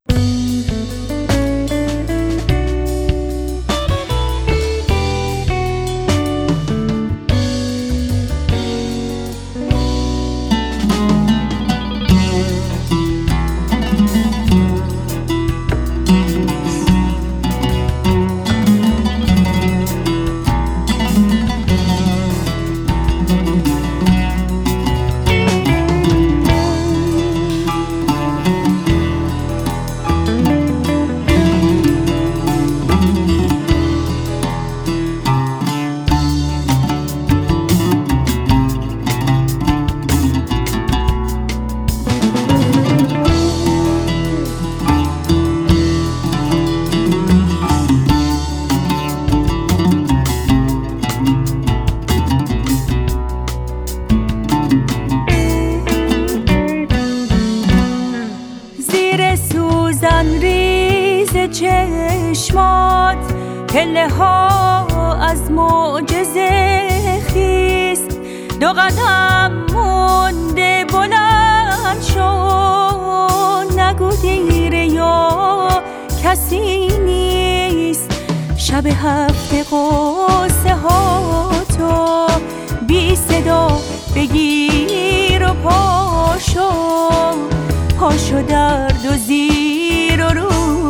چشمات پله ها از معجزه خیست، دو قدم مونده بلند شو، نگو دیره یا کسی نیست. شب هفته قصه ها تو بی صدا بگیر و پاشو، پاشو درد و زیر و رو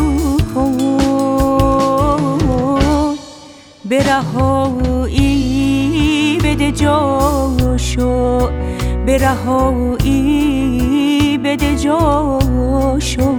به رهایی بده جاشو، به رهایی بده جاشو.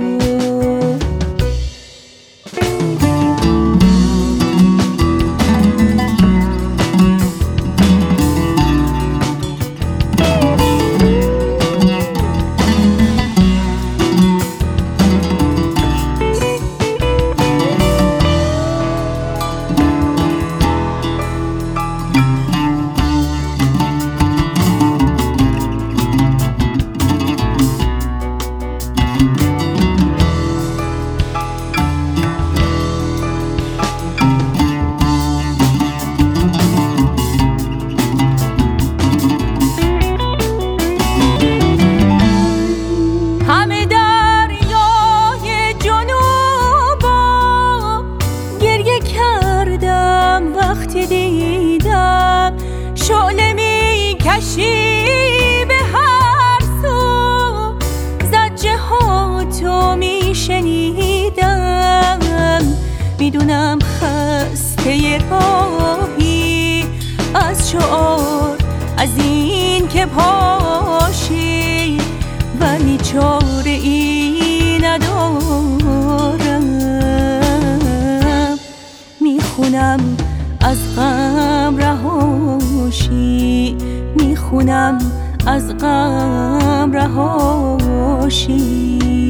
دیدم شعله می کشی به هر سو، زجه ها تو می شنیدم، میدونم خسته راهی از شعار از این که پاشی، ولی چاره ای ندارم. میخونم از غم رهاشی، میخونم از غم رهاشی.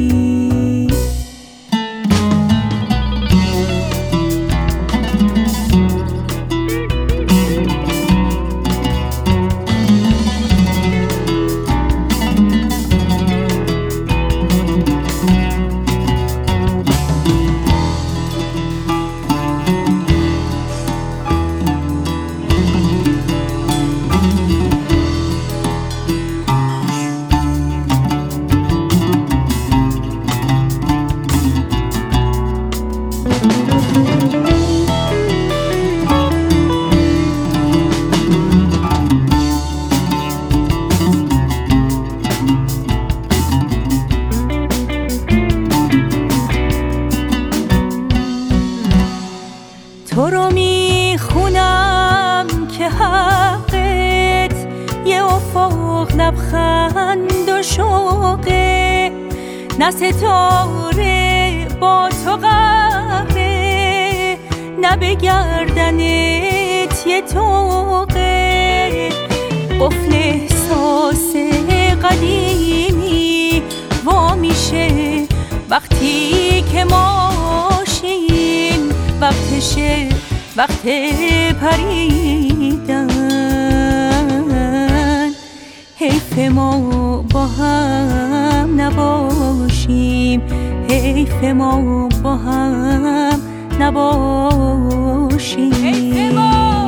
تو رو میخونم که حقت یه افق لبخند و شوقه، نه ستاره با تو قهره، نه به گردنت یه طوقه. قفل احساس قدیمی وا میشه وقتی که ماشیم، وقتشه وقت پریدن. حیف ما با هم نباشیم، حیف ما با هم نباشیم.